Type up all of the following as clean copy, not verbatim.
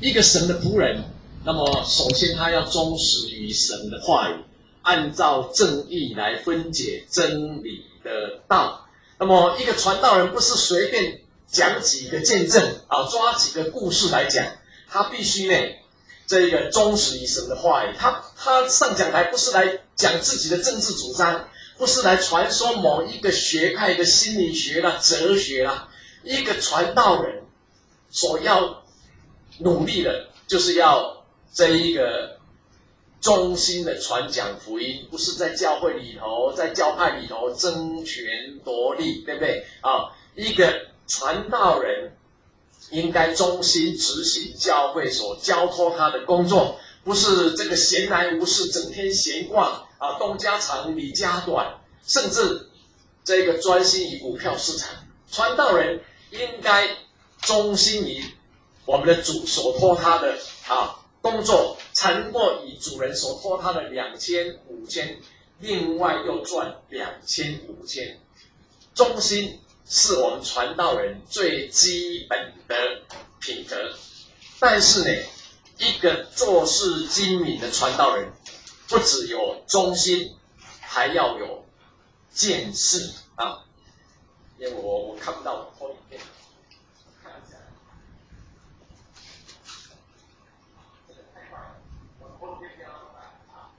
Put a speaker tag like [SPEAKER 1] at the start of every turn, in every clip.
[SPEAKER 1] 一个神的仆人，那么首先他要忠实于神的话语，按照正义来分解真理的道。那么一个传道人不是随便讲几个见证啊，抓几个故事来讲，他必须呢，这个忠实于神的话语。他上讲台不是来讲自己的政治主张，不是来传说某一个学派的心理学啦、哲学啦。一个传道人所要努力的，就是要这一个忠心的传讲福音，不是在教会里头、在教派里头争权夺利，对不对啊？一个传道人应该忠心执行教会所交托他的工作，不是这个闲来无事，整天闲逛啊，东家长李家短，甚至这个专心于股票市场。传道人应该忠心于我们的主所托他的工作，才能够以主人所托他的2000、5000，另外又赚2000、5000。忠心是我们传道人最基本的品格。但是呢，一个做事精明的传道人，不只有忠心，还要有见识啊。因为我看不到我投影片，看一下。这个太快了，我投影片不要那么大啊。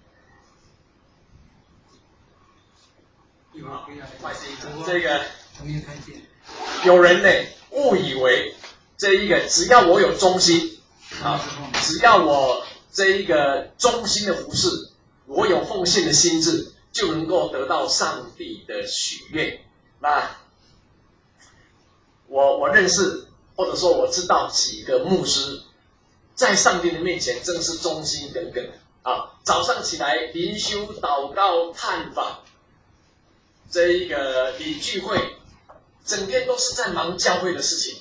[SPEAKER 1] 这个有人呢误以为这一个只要我有忠心啊，只要我这一个忠心的服侍，我有奉献的心志，就能够得到上帝的许愿。那我认识或者说我知道几个牧师，在上帝的面前真是忠心耿耿啊！早上起来灵修、祷告、探访，这一个礼聚会，整天都是在忙教会的事情。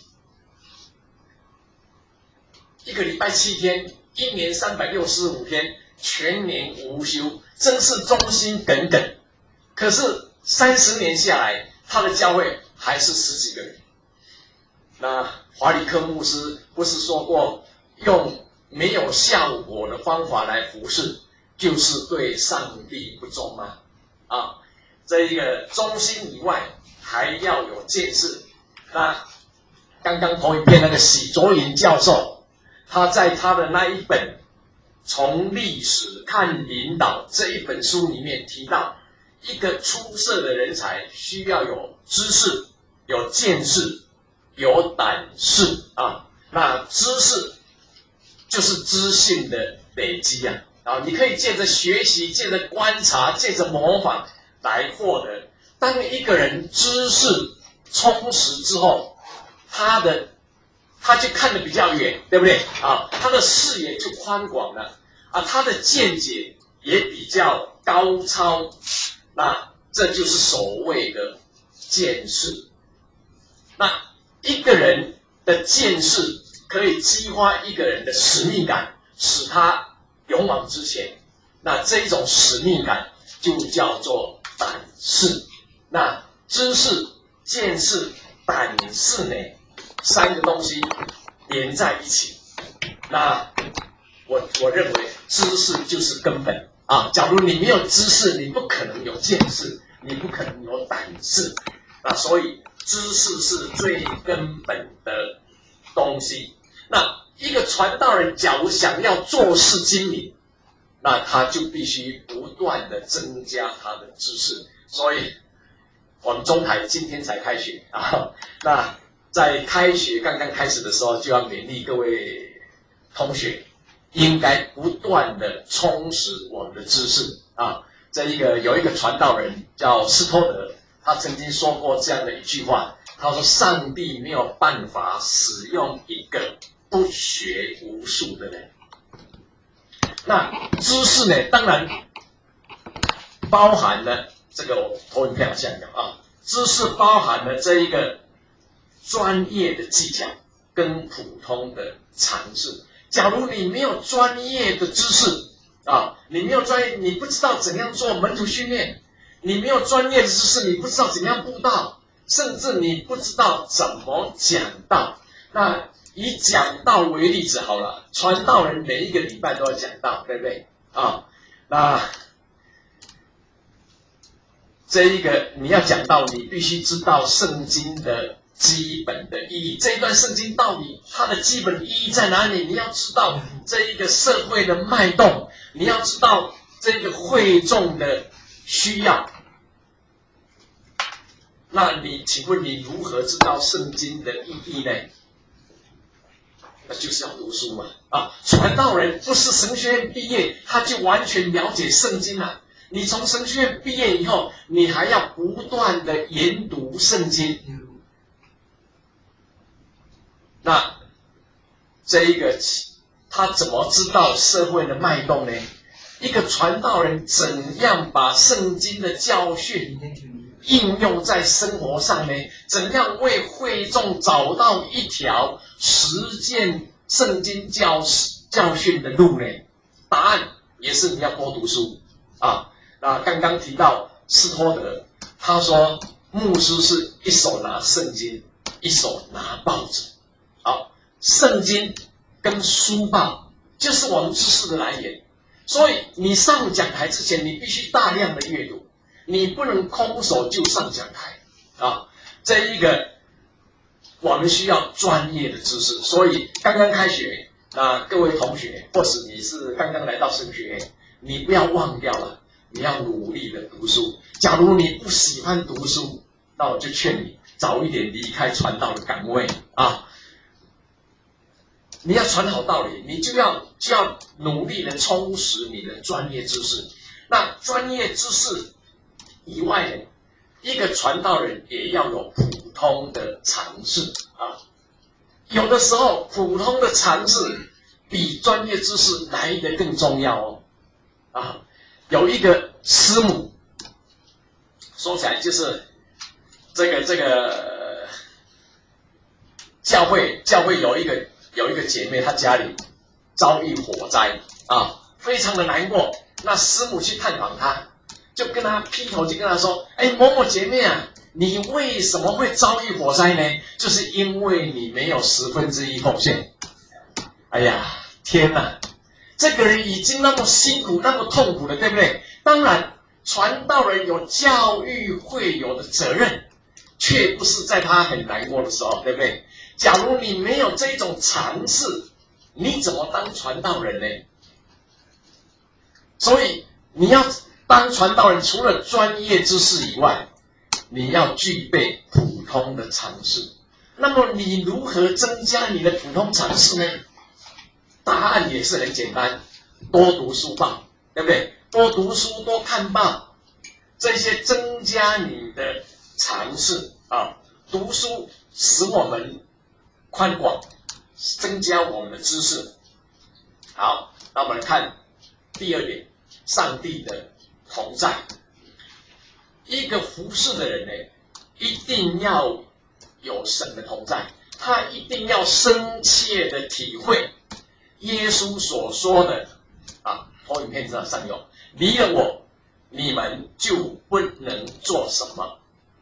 [SPEAKER 1] 一个礼拜7天，一年365天，全年无休，真是忠心耿耿。可是30年下来，他的教会还是10几个人。那华理克牧师不是说过，用没有效果的方法来服侍，就是对上帝不忠吗？啊，这一个忠心以外，还要有见识。那刚刚投影片那个许卓云教授，他在他的那一本从历史看领导这一本书里面提到，一个出色的人才需要有知识、有见识、有胆识啊。那知识就是资讯的累积啊，你可以借着学习、借着观察、借着模仿来获得。当一个人知识充实之后，他就看得比较远，对不对啊？他的视野就宽广了啊，他的见解也比较高超。那这就是所谓的见识。那一个人的见识可以激发一个人的使命感，使他勇往直前。那这一种使命感就叫做胆识。那知识、见识、胆识呢，3个东西连在一起。那我认为知识就是根本啊。假如你没有知识，你不可能有见识，你不可能有胆识。那所以知识是最根本的东西。那一个传道人假如想要做事精明，那他就必须不断的增加他的知识。所以我们中台今天才开学啊，那在开学刚刚开始的时候，就要勉励各位同学，应该不断的充实我们的知识啊。有一个传道人叫斯托德，他曾经说过这样的一句话，他说上帝没有办法使用一个不学无术的人。那知识呢，当然包含了这个我投影片好像有啊，知识包含了这一个专业的技巧跟普通的常识。假如你没有专业的知识啊，你没有专业，你不知道怎样做门徒训练，你没有专业的知识，你不知道怎样布道，甚至你不知道怎么讲道。那以讲道为例子好了，传道人每一个礼拜都要讲道，对不对？啊，那这一个你要讲道，你必须知道圣经的基本的意义。这一段圣经到底它的基本意义在哪里？你要知道这一个社会的脉动，你要知道这个会众的需要。那你请问你如何知道圣经的意义呢？那就是要读书嘛！啊，传道人不是神学院毕业他就完全了解圣经了。你从神学院毕业以后，你还要不断的研读圣经。那这一个他怎么知道社会的脉动呢？一个传道人怎样把圣经的教训应用在生活上呢？怎样为会众找到一条实践圣经教训的路呢？答案也是你要多读书啊。那刚刚提到斯托德，他说牧师是一手拿圣经，一手拿报纸。好，圣经跟书报就是我们知识的来源，所以你上讲台之前，你必须大量的阅读。你不能空手就上讲台啊！这一个我们需要专业的知识，所以刚刚开学，那各位同学，或是你是刚刚来到神学院，你不要忘掉了，你要努力的读书。假如你不喜欢读书，那我就劝你早一点离开传道的岗位啊！你要传好道理，你就要努力的充实你的专业知识。那专业知识以外呢，一个传道人也要有普通的常识啊。有的时候，普通的常识比专业知识来得更重要哦。啊，有一个师母，说起来就是这个教会有一个姐妹，她家里遭遇火灾啊，非常的难过。那师母去探访她。就跟他劈头就跟他说：“哎，某某姐妹啊，你为什么会遭遇火灾呢？就是因为你没有1/10奉献。”哎呀，天哪！这个人已经那么辛苦、那么痛苦了，对不对？当然，传道人有教育会有的责任，却不是在他很难过的时候，对不对？假如你没有这种常识，你怎么当传道人呢？所以你要当传道人，除了专业知识以外，你要具备普通的常识。那么你如何增加你的普通常识呢？答案也是很简单，多读书报，对不对？多读书，多看报，这些增加你的常识啊。读书使我们宽广，增加我们的知识。好，那我们来看第二点，上帝的同在。一个服侍的人呢，一定要有神的同在，他一定要深切的体会耶稣所说的啊，投影片上有，离了我，你们就不能做什么。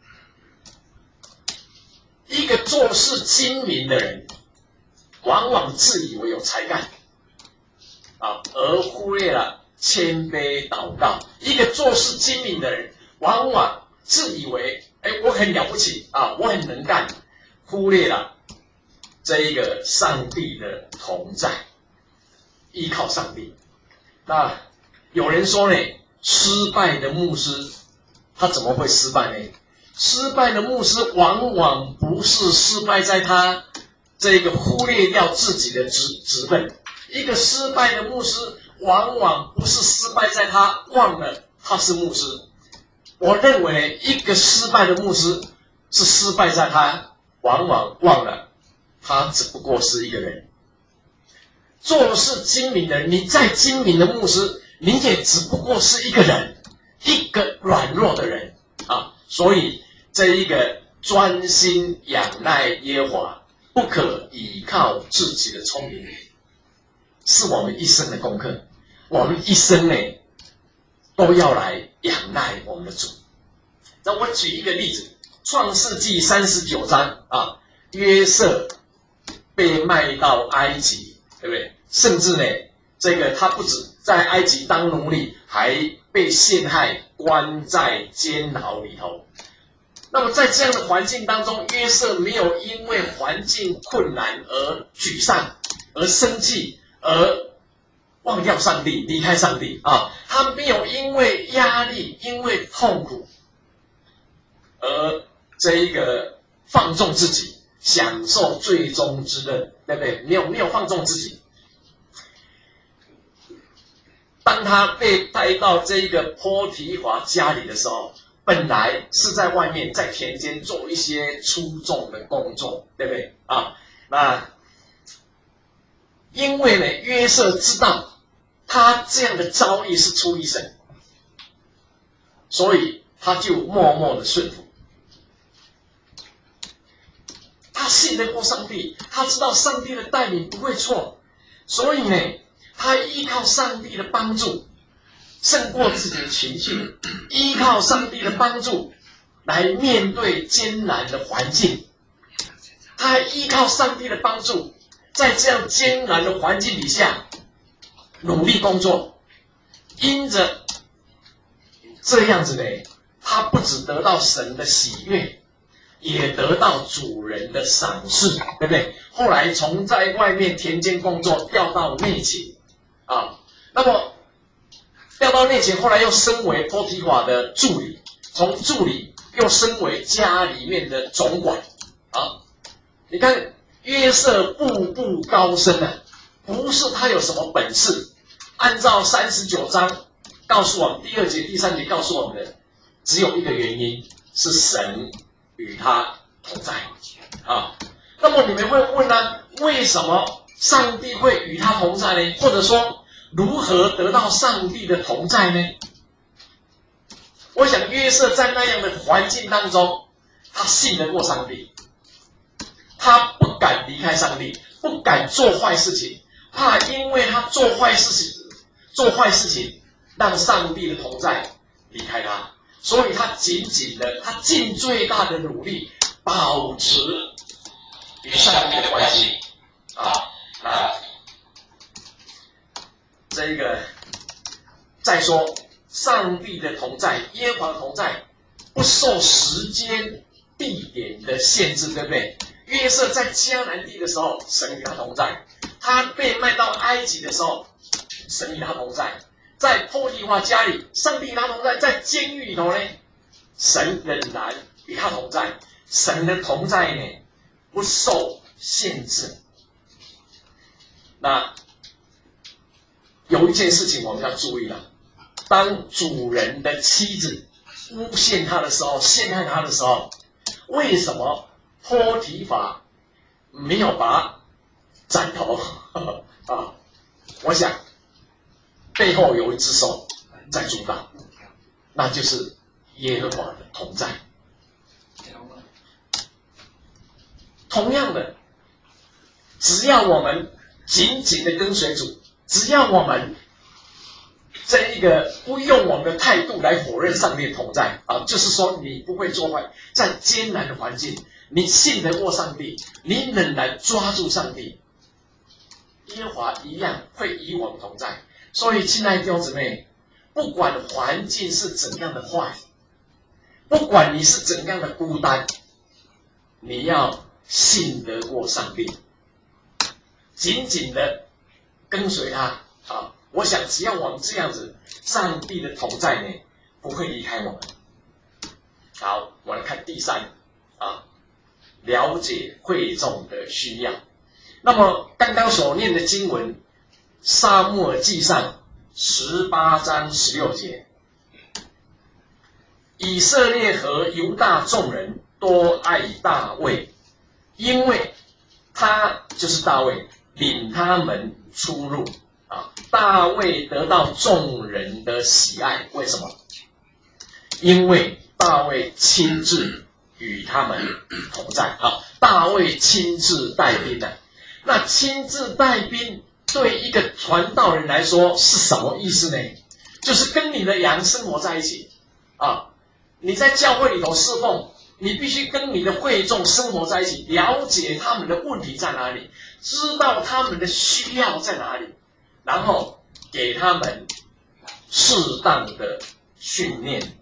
[SPEAKER 1] 一个做事精明的人，往往自以为有才干啊，而忽略了谦卑祷告。一个做事精明的人，往往自以为我很了不起啊，我很能干，忽略了这一个上帝的同在，依靠上帝。那有人说呢，失败的牧师他怎么会失败呢？失败的牧师往往不是失败在他这个忽略掉自己的职分，一个失败的牧师往往不是失败在他忘了他是牧师。我认为一个失败的牧师是失败在他往往忘了他只不过是一个人。做事精明的人，你再精明的牧师，你也只不过是一个人，一个软弱的人啊。所以这一个专心仰赖耶和华，不可倚靠自己的聪明，是我们一生的功课。我们一生呢，都要来仰赖我们的主。那我举一个例子，创世纪39章啊，约瑟被卖到埃及，对不对？甚至呢，这个他不止在埃及当奴隶，还被陷害，关在监牢里头。那么在这样的环境当中，约瑟没有因为环境困难而沮丧，而生气，而忘掉上帝，离开上帝啊！他没有因为压力、因为痛苦而这一个放纵自己，享受最终之乐，对不对？没有放纵自己。当他被带到这个波提华家里的时候，本来是在外面在田间做一些粗重的工作，对不对啊？那因为呢，约瑟知道他这样的遭遇是出于神，所以他就默默的顺服。他信得过上帝，他知道上帝的带领不会错，所以呢，他依靠上帝的帮助，胜过自己的情绪，依靠上帝的帮助来面对艰难的环境。他依靠上帝的帮助，在这样艰难的环境底下努力工作，因着这样子呢，他不只得到神的喜悦，也得到主人的赏识，对不对？后来从在外面田间工作调到内勤啊，那么调到内勤，后来又升为波提华的助理，从助理又升为家里面的总管啊。你看约瑟步步高升啊，不是他有什么本事，按照39章告诉我们，第2节、第3节告诉我们的，只有一个原因，是神与他同在啊。那么你们会问呢，为什么上帝会与他同在呢？或者说如何得到上帝的同在呢？我想约瑟在那样的环境当中，他信得过上帝，他不敢离开上帝，不敢做坏事情，怕因为他做坏事情让上帝的同在离开他，所以他他尽最大的努力保持与上帝的关系啊。那这个再说上帝的同在，耶和华的同在不受时间地点的限制，对不对？约瑟在迦南地的时候，神与他同在；他被卖到埃及的时候，神与他同在；在波提华家里，上帝与他同在；在监狱里头呢，神仍然与他同在。神的同在呢，不受限制。那有一件事情我们要注意了，当主人的妻子诬陷他的时候，陷害他的时候，为什么波提法没有把他斩头啊？我想背后有一只手在主导，那就是耶和华的同在。同样的，只要我们紧紧的跟随主，只要我们这一个不用我们的态度来否认上帝的同在啊，就是说你不会做坏，在艰难的环境，你信得过上帝，你仍然抓住上帝，耶和华一样会与我们同在。所以，亲爱的弟兄姊妹，不管环境是怎样的坏，不管你是怎样的孤单，你要信得过上帝，紧紧的跟随他啊！我想，只要我们这样子，上帝的同在呢，不会离开我们。好，我来看第3啊，了解会众的需要。那么刚刚所念的经文，撒母耳记上18章16节，以色列和犹大众人多爱大卫，因为他就是大卫领他们出入啊。大卫得到众人的喜爱，为什么？因为大卫亲自与他们同在啊。大卫亲自带兵的，那亲自带兵对一个传道人来说是什么意思呢？就是跟你的羊生活在一起啊。你在教会里头侍奉， 你必须跟你的会众生活在一起，了解他们的问题在哪里，知道他们的需要在哪里，然后给他们适当的训练。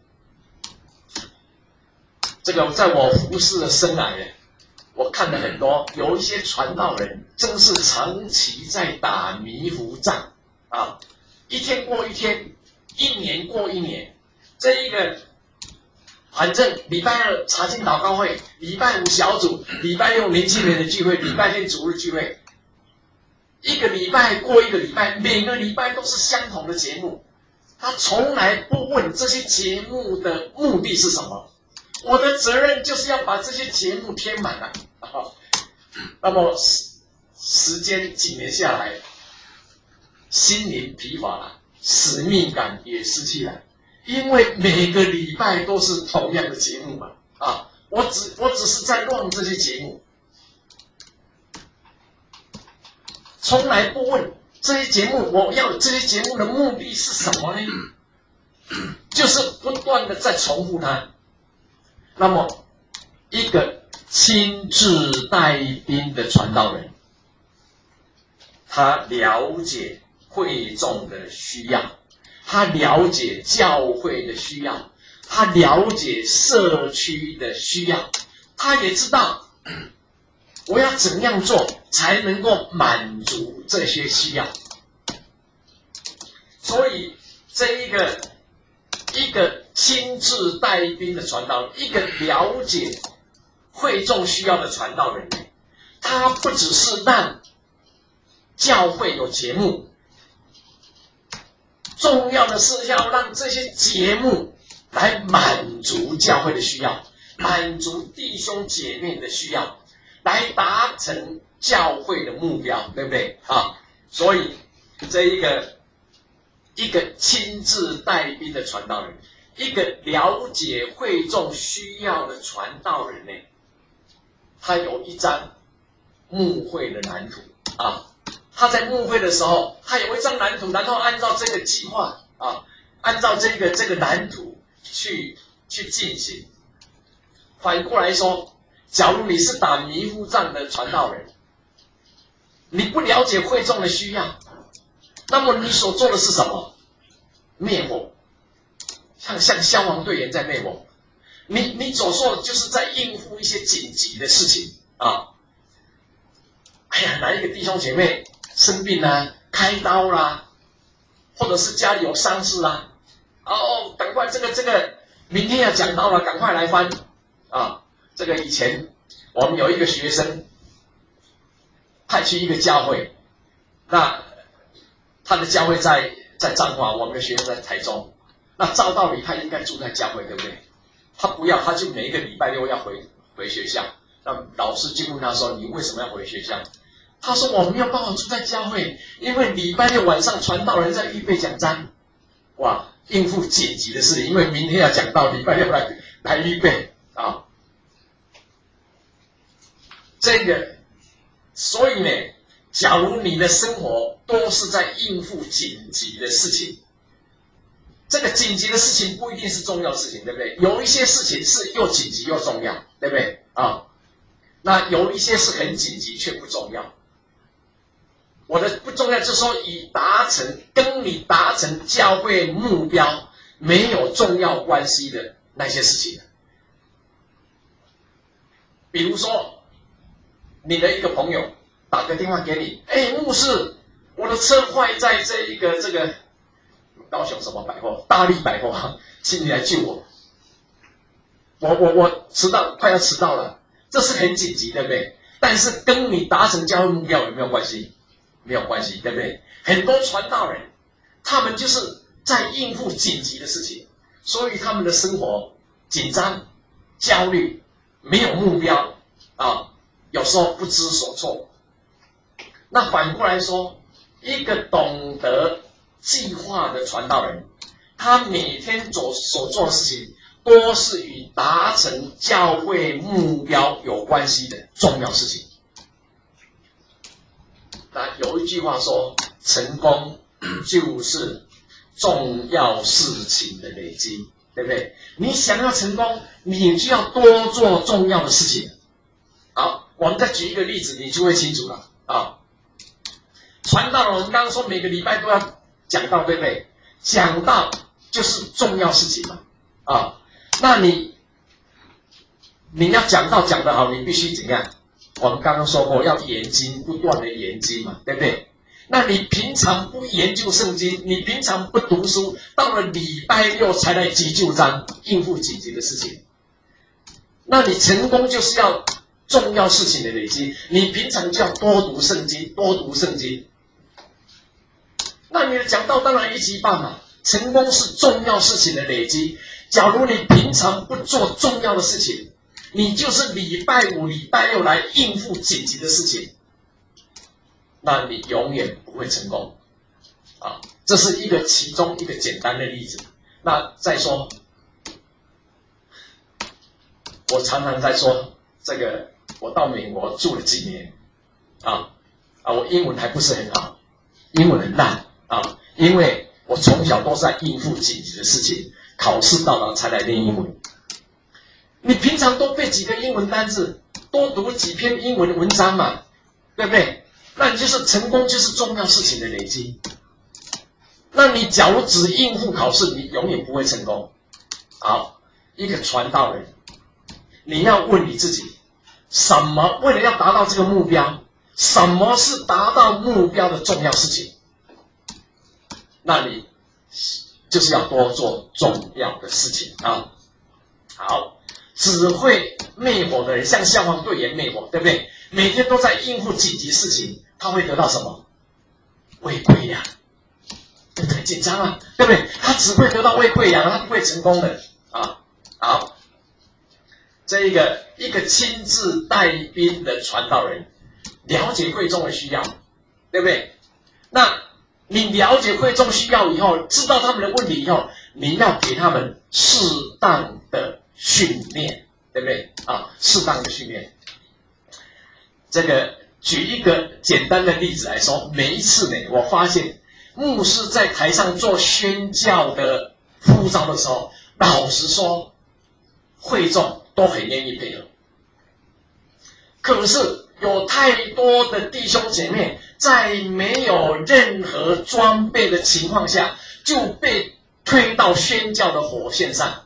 [SPEAKER 1] 这个在我服侍的生涯，我看了很多，有一些传道人真是长期在打迷糊仗啊，一天过一天，一年过一年，这一个反正礼拜二查经祷告会，礼拜五小组，礼拜六年轻人的聚会，礼拜天主日聚会，一个礼拜过一个礼拜，每个礼拜都是相同的节目，他从来不问这些节目的目的是什么。我的责任就是要把这些节目填满了。那么时间几年下来，心灵疲乏了，使命感也失去了，因为每个礼拜都是同样的节目嘛。我只是在乱这些节目，从来不问这些节目，我要这些节目的目的是什么呢？就是不断的在重复它。那么，一个亲自带兵的传道人，他了解会众的需要，他了解教会的需要，他了解社区的需要，他也知道我要怎样做才能够满足这些需要。所以，这一个亲自带兵的传道人，一个了解会众需要的传道人，他不只是让教会有节目，重要的是要让这些节目来满足教会的需要，满足弟兄姐妹的需要，来达成教会的目标，对不对啊？所以这一个亲自带兵的传道人，一个了解会众需要的传道人呢，他有一张牧会的蓝图啊。他在牧会的时候，他有一张蓝图，然后按照这个计划啊，按照这个蓝图去进行。反过来说，假如你是打迷糊仗的传道人，你不了解会众的需要，那么你所做的是什么？灭火，像消防队员在灭火。你所做的就是在应付一些紧急的事情啊。哎呀，哪一个弟兄姐妹生病啦、开刀啦，或者是家里有丧事啦，赶快这个明天要讲到了，赶快来翻啊！这个以前我们有一个学生派去一个教会，那他的教会在彰化，我们的学生在台中。那照道理他应该住在教会，对不对？他不要，他就每一个礼拜六要回学校。那老师就问他说：“你为什么要回学校？”他说：“我没有办法住在教会，因为礼拜六晚上传道人在预备讲章，哇，应付紧急的事情，因为明天要讲到，礼拜六来预备啊。”所以呢，假如你的生活都是在应付紧急的事情，这个紧急的事情不一定是重要的事情，对不对？有一些事情是又紧急又重要，对不对啊？那有一些是很紧急却不重要。我的不重要就是说，跟你达成教会目标没有重要关系的那些事情。比如说，你的一个朋友打个电话给你，牧师，我的车坏在这个高雄什么百货，大力百货，请你来救我。我快要迟到了，这是很紧急，对不对？但是跟你达成教会目标有没有关系？没有关系，对不对？很多传道人，他们就是在应付紧急的事情，所以他们的生活紧张、焦虑，没有目标啊，有时候不知所措。那反过来说，一个懂得计划的传道人，他每天所做的事情，都是与达成教会目标有关系的重要事情。那有一句话说，成功就是重要事情的累积， 对不对？你想要成功，你就要多做重要的事情。好，我们再举一个例子，你就会清楚了啊。传道人，我们刚刚说每个礼拜都要讲道，对不对？讲道就是重要事情嘛，啊，那你要讲道讲得好，你必须怎样？我们刚刚说过，要研经，不断的研经嘛，对不对？那你平常不研究圣经，你平常不读书，到了礼拜六才来急救章，应付紧急的事情。那你成功就是要重要事情的累积，你平常就要多读圣经，多读圣经。那你的讲道当然一级棒嘛，成功是重要事情的累积。假如你平常不做重要的事情，你就是礼拜五、礼拜六来应付紧急的事情，那你永远不会成功啊！这是一个其中一个简单的例子。那再说，我常常在说这个，我到美国住了几年我英文还不是很好，英文很烂啊，因为我从小都是在应付紧急的事情，考试到了才来练英文。你平常多背几个英文单字，多读几篇英文文章嘛，对不对？那你就是成功，就是重要事情的累积。那你假如只应付考试，你永远不会成功。好，一个传道人，你要问你自己，什么为了要达到这个目标，什么是达到目标的重要事情？那你就是要多做重要的事情啊。好，只会灭火的人，像消防队员灭火，对不对？每天都在应付紧急事情，他会得到什么？胃溃疡，对不对？紧张啊，对不对？他只会得到胃溃疡，他不会成功的啊。好，这一个亲自带兵的传道人，了解会众的需要，对不对？那你了解会众需要以后，知道他们的问题以后，你要给他们适当的训练，对不对啊？适当的训练。这个举一个简单的例子来说，每一次呢，我发现牧师在台上做宣教的呼召的时候，老实说，会众都很愿意配合。可是有太多的弟兄姐妹在没有任何装备的情况下，就被推到宣教的火线上，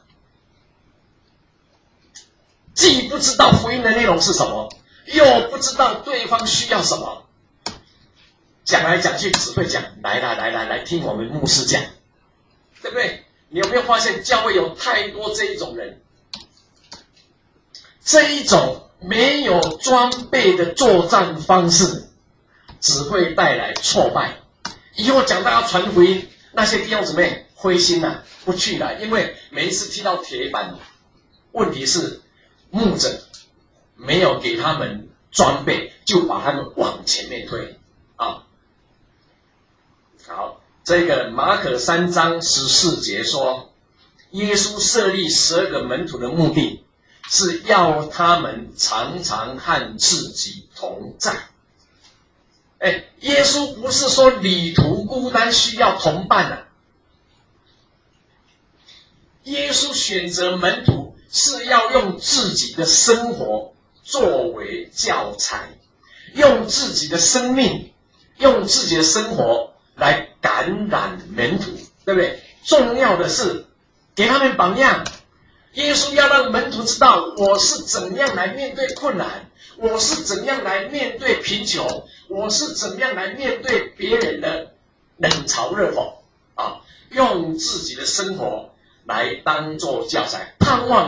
[SPEAKER 1] 既不知道福音的内容是什么，又不知道对方需要什么，讲来讲去只会讲来听我们牧师讲，对不对？你有没有发现教会有太多这一种人，这一种没有装备的作战方式，只会带来挫败。以后讲到要传福音，那些弟兄姊妹灰心了，不去了，因为每一次踢到铁板，问题是牧者没有给他们装备，就把他们往前面推啊。好，这个马可3章14节说，耶稣设立12个门徒的目的，是要他们常常和自己同在。耶稣不是说旅途孤单需要同伴啊，耶稣选择门徒是要用自己的生活作为教材，用自己的生命，用自己的生活来感染门徒，对不对？重要的是给他们榜样。耶稣要让门徒知道，我是怎样来面对困难，我是怎样来面对贫穷，我是怎样来面对别人的冷嘲热讽啊！用自己的生活来当作教材，盼望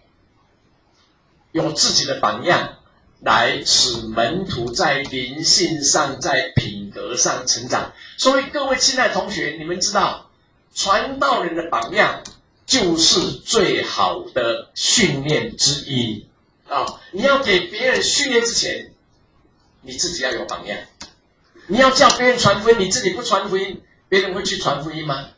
[SPEAKER 1] 有自己的榜样，来使门徒在灵性上、在品格上成长。所以各位亲爱的同学，你们知道，传道人的榜样就是最好的训练之一啊！你要给别人训练之前，你自己要有榜样。你要叫别人传福音，你自己不传福音，别人会去传福音吗？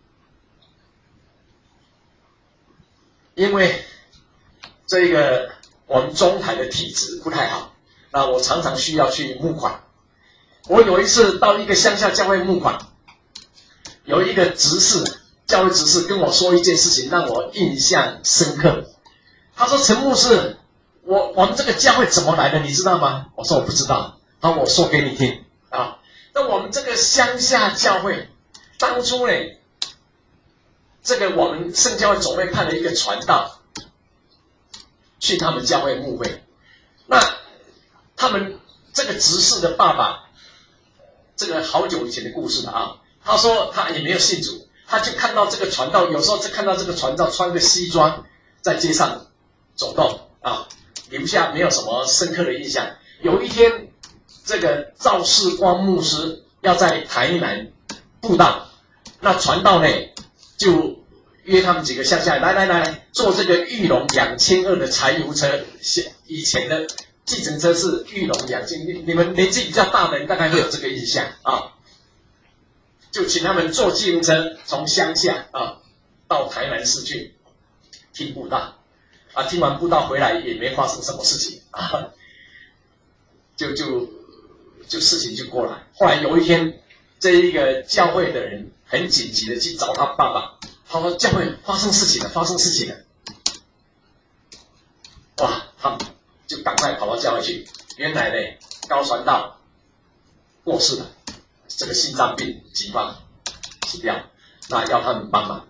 [SPEAKER 1] 因为这个我们中台的体质不太好，那我常常需要去募款。我有一次到一个乡下教会募款，有一个执事教会执事跟我说一件事情，让我印象深刻。他说：“陈牧师，我们这个教会怎么来的，你知道吗？”我说：“我不知道。”那我说给你听啊。那我们这个乡下教会，当初呢，这个我们圣教会总会派了一个传道去他们教会牧会。那他们这个执事的爸爸，这个好久以前的故事了啊。他说他也没有信主，他就看到这个传道，有时候就看到这个传道穿个西装在街上走动啊，留下没有什么深刻的印象。有一天，这个赵世光牧师要在台南布道，那传道呢就约他们几个乡下来坐这个裕隆2200的柴油车，以前的计程车是裕隆2000，你们年纪比较大的人大概会有这个印象啊。就请他们坐计程车从乡下啊到台南市去听布道啊，听完布道回来也没发生什么事情啊，就事情就过来。后来有一天，这一个教会的人很紧急的去找他爸爸，他说教会发生事情了。哇，他们就赶快跑到教会去。原来呢，高传道过世了，这个心脏病急发死掉，那要他们帮忙。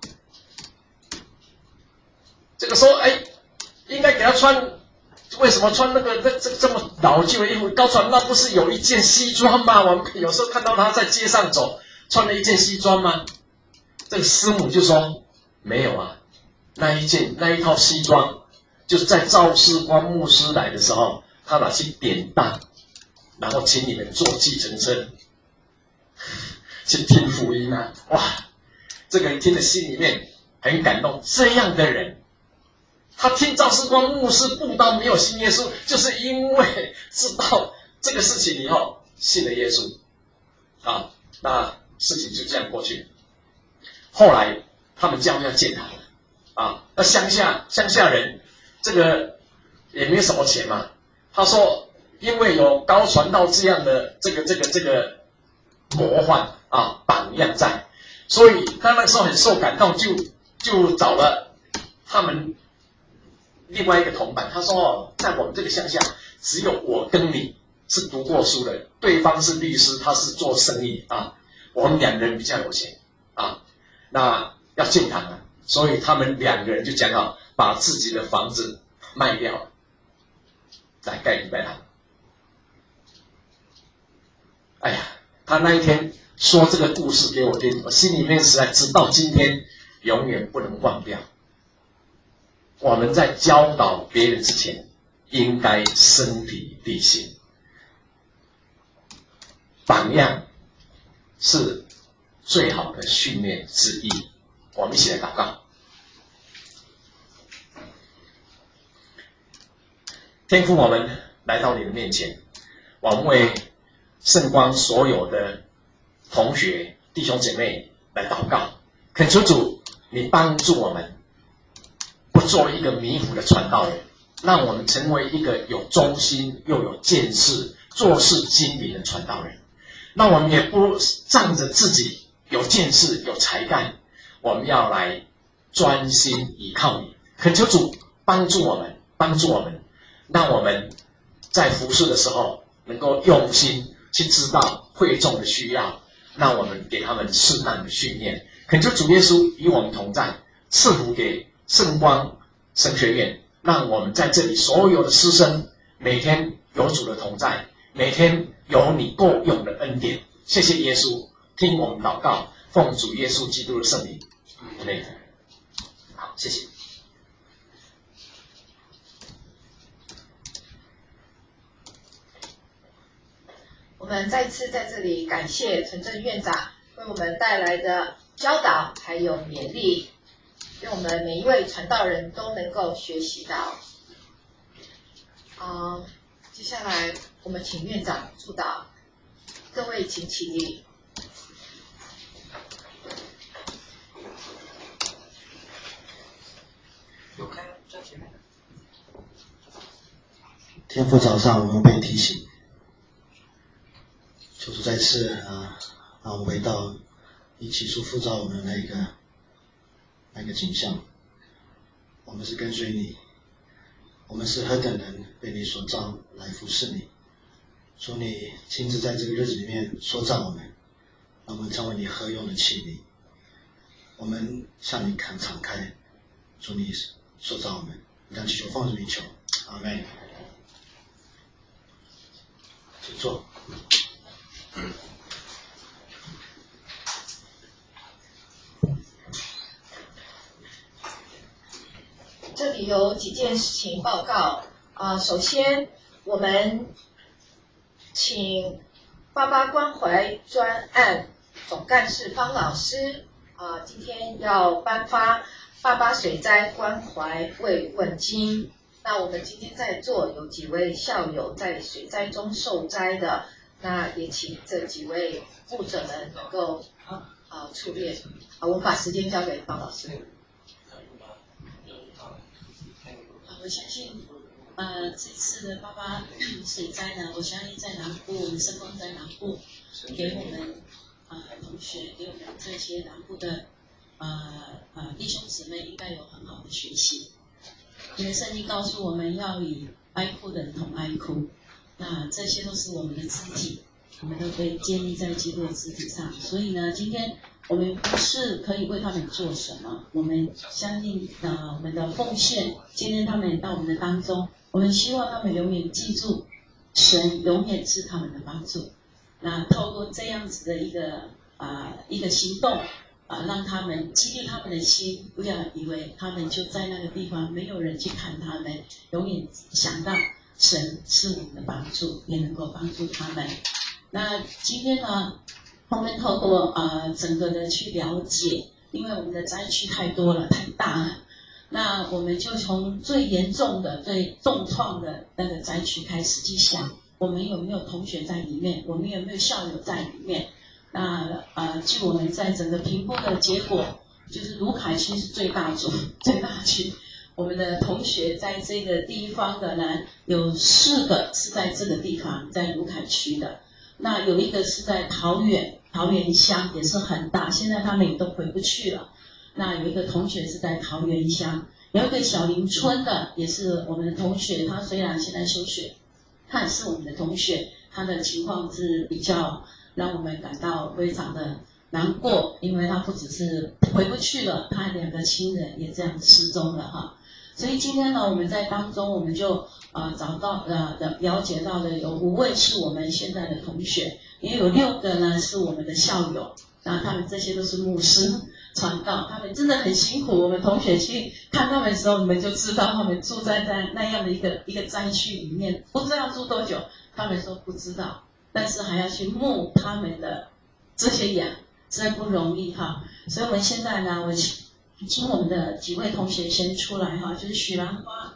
[SPEAKER 1] 这个说，应该给他穿，为什么穿那个这么老旧的衣服？高传道不是有一件西装吗？我们有时候看到他在街上走，穿了一件西装吗？这个师母就说没有啊，那一套西装，就是在赵世光牧师来的时候，他拿去典当，然后请你们坐计程车去听福音啊！哇，这个人听了心里面很感动。这样的人，他听赵世光牧师布道没有信耶稣，就是因为知道这个事情以后信了耶稣啊，那事情就这样过去。后来他们教会要建堂了啊，那乡下人这个也没有什么钱嘛。他说，因为有高传道这样的这个模范啊榜样在，所以他那时候很受感动，就找了他们另外一个同伴。他说，在我们这个乡下，只有我跟你是读过书的，对方是律师，他是做生意啊，我们两个人比较有钱啊，那要建堂啊，所以他们两个人就讲好，把自己的房子卖掉了，来盖礼拜堂。哎呀，他那一天说这个故事给我听，我心里面实在直到今天永远不能忘掉。我们在教导别人之前，应该身体力行。榜样是最好的训练之一。我们一起来祷告。天父，我们来到你的面前，我们为圣光所有的同学弟兄姐妹来祷告，恳求主你帮助我们，不做一个迷糊的传道人，让我们成为一个有忠心又有见识、做事精明的传道人。让我们也不仗着自己有见识、有才干，我们要来专心依靠你。恳求主帮助我们，让我们在服事的时候能够用心去知道会众的需要，让我们给他们适当的训练。恳求主耶稣与我们同在，赐福给圣光神学院，让我们在这里所有的师生每天有主的同在，每天有你够用的恩典。谢谢耶稣，听我们祷告，奉主耶稣基督的圣名。好，谢谢。
[SPEAKER 2] 我们再次在这里感谢陈正院长为我们带来的教导还有勉励，愿我们每一位传道人都能够学习到。接下来我们请院长祝祷，各位请起立。
[SPEAKER 3] 天父早上我们被提醒，求主再次让我们回到你起初塑造我们的那个那个景象。我们是跟随你，我们是何等人被你所召来服侍你。主你亲自在这个日子里面塑造我们，让我们成为你合用的器皿。我们向你敞开，主你塑造我们，让祈求奉主名求，阿们。请坐。
[SPEAKER 2] 这里有几件事情报告首先我们请爸爸关怀专案总干事方老师今天要颁发爸爸水灾关怀慰问金。那我们今天在座有几位校友在水灾中受灾的，那也请这几位牧者们能够出列。我们把时间交给方老师。
[SPEAKER 4] 我相信，这次的爸爸水灾呢，我相信在南部，我们圣光在南部，给我们同学，给我们这些南部的弟兄姊妹，应该有很好的学习。因为圣经告诉我们要与哀哭的人同哀哭，那这些都是我们的肢体，我们都被建立在基督的肢体上。所以呢，今天我们不是可以为他们做什么，我们相信我们的奉献，今天他们到我们的当中，我们希望他们永远记住，神永远是他们的帮助。那透过这样子的一个行动让他们激励他们的心，不要以为他们就在那个地方，没有人去看他们，永远想到神是我们的帮助，也能够帮助他们。那今天呢，我们透过整个的去了解，因为我们的灾区太多了，太大了，那我们就从最严重的、最重创的那个灾区开始去想，我们有没有同学在里面，我们有没有校友在里面。那据我们在整个评估的结果，就是卢凯区是最大组、最大区。我们的同学在这个地方的呢，有4个是在这个地方，在卢凯区的。那有一个是在桃园乡，也是很大，现在他们也都回不去了。那有一个同学是在桃园乡，有一个小林村的，也是我们的同学，他虽然现在休学，他也是我们的同学，他的情况是比较让我们感到非常的难过，因为他不只是回不去了，他2个亲人也这样失踪了哈。所以今天呢，我们在当中我们就找到了解到的有5位是我们现在的同学，也有6个呢是我们的校友，那他们这些都是牧师传道，他们真的很辛苦。我们同学去看他们的时候，你们就知道他们住在那样的一个灾区里面，不知道住多久，他们说不知道，但是还要去牧他们的这些羊，实在不容易哈。所以我们现在呢，我请我们的几位同学先出来哈，就是许兰花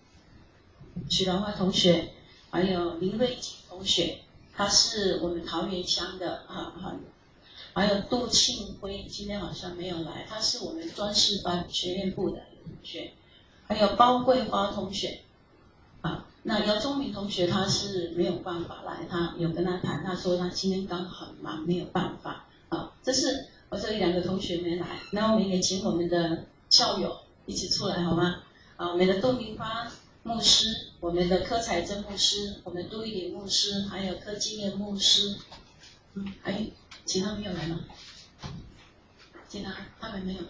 [SPEAKER 4] 同学，还有林瑞锦同学，他是我们桃园乡的还有杜庆辉，今天好像没有来，他是我们专事班学院部的同学，还有包桂花同学那姚宗明同学他是没有办法来，他有跟他谈，他说他今天刚好很忙，没有办法这是我这里2个同学没来，那我们也请我们的校友一起出来好吗？我们的杜明发牧师，我们的柯彩珍牧师，我们杜玉林牧师，还有柯金燕牧师，还有其他没有来吗？其他们没有来，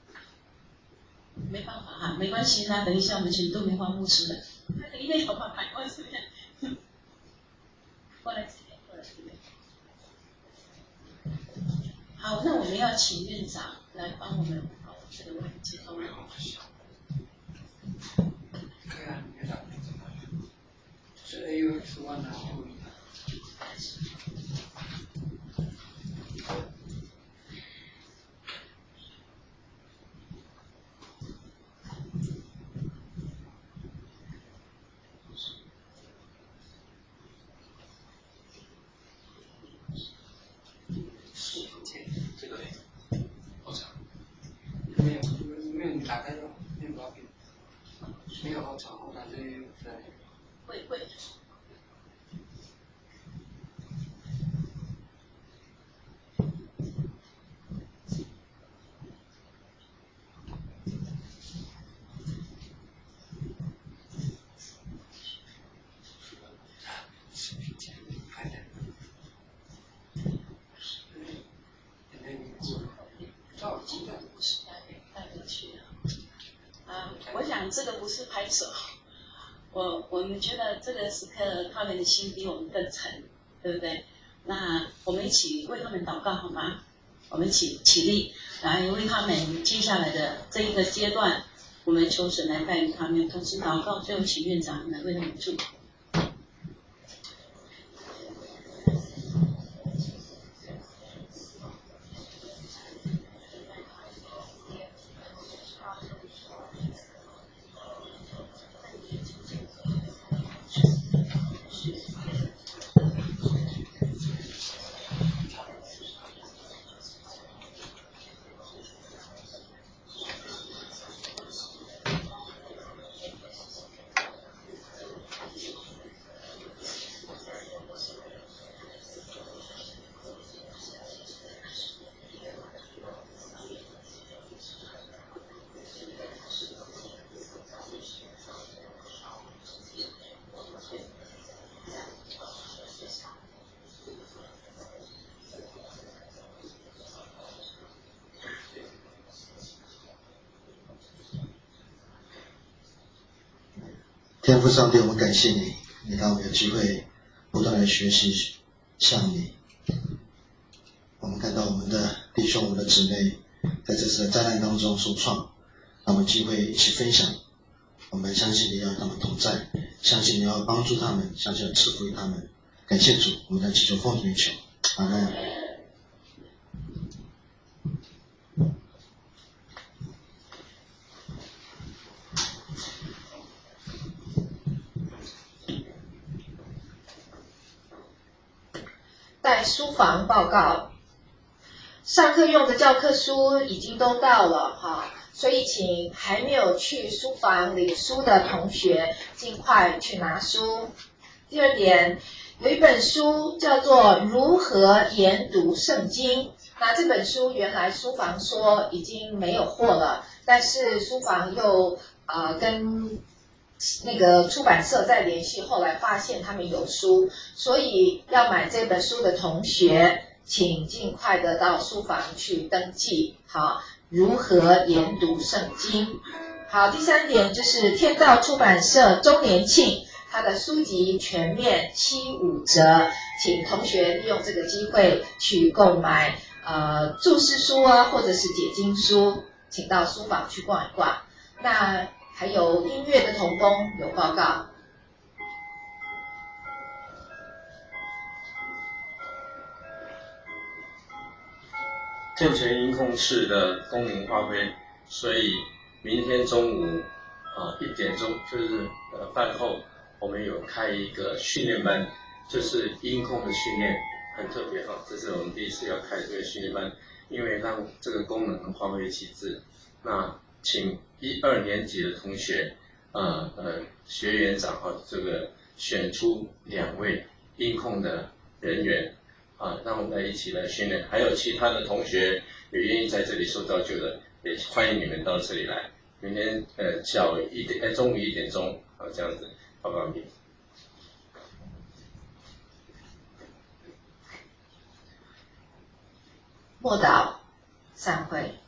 [SPEAKER 4] 没办法哈，没关系，那等一下我们请杜明发牧师来，他一定有办法，过来这边，过来这边。好，那我们要请院长来帮我们把这个问题解通了。
[SPEAKER 5] 对啊，院长，是 AU 是万能护理。
[SPEAKER 1] 这个好长。
[SPEAKER 5] 没有，你打开了，没有毛病。没有好长，我感觉对。
[SPEAKER 4] 会。 这个不是拍手，我们觉得这个时刻他们的心比我们更沉，对不对？那我们一起为他们祷告好吗？我们一起起立，来为他们接下来的这一个阶段，我们求神来带领他们，同时祷告，最后请院长来为他们祝福。
[SPEAKER 3] 天父上帝，我们感谢你，你让我们有机会不断的学习向你。我们看到我们的弟兄、我们的姊妹在这次的灾难当中受创，让我们机会一起分享。我们相信你要与他们同在，相信你要帮助他们，相信要赐福于他们。感谢主，我们在祈求奉主名求，阿门。
[SPEAKER 2] 在书房报告，上课用的教科书已经都到了哈，所以请还没有去书房领书的同学尽快去拿书。第二点，有一本书叫做《如何研读圣经》，那这本书原来书房说已经没有货了，但是书房又跟那个出版社在联系，后来发现他们有书，所以要买这本书的同学，请尽快的到书房去登记。好，如何研读圣经？好，第三点就是天道出版社周年庆，它的书籍全面75折，请同学利用这个机会去购买注释书啊，或者是解经书，请到书房去逛一逛。那还有音乐的同工有报告。
[SPEAKER 1] 健全音控室的功能发挥，所以明天中午1点钟就是饭后，我们有开一个训练班，就是音控的训练，很特别哈，这是我们第一次要开这个训练班，因为让这个功能发挥极致。那请1、2年级的同学，学员长这个选出2位音控的人员。让我们来一起来训练，还有其他的同学也愿意在这里受造就的，也欢迎你们到这里来。明天中午1点钟这样子报告你。
[SPEAKER 2] 默祷散会。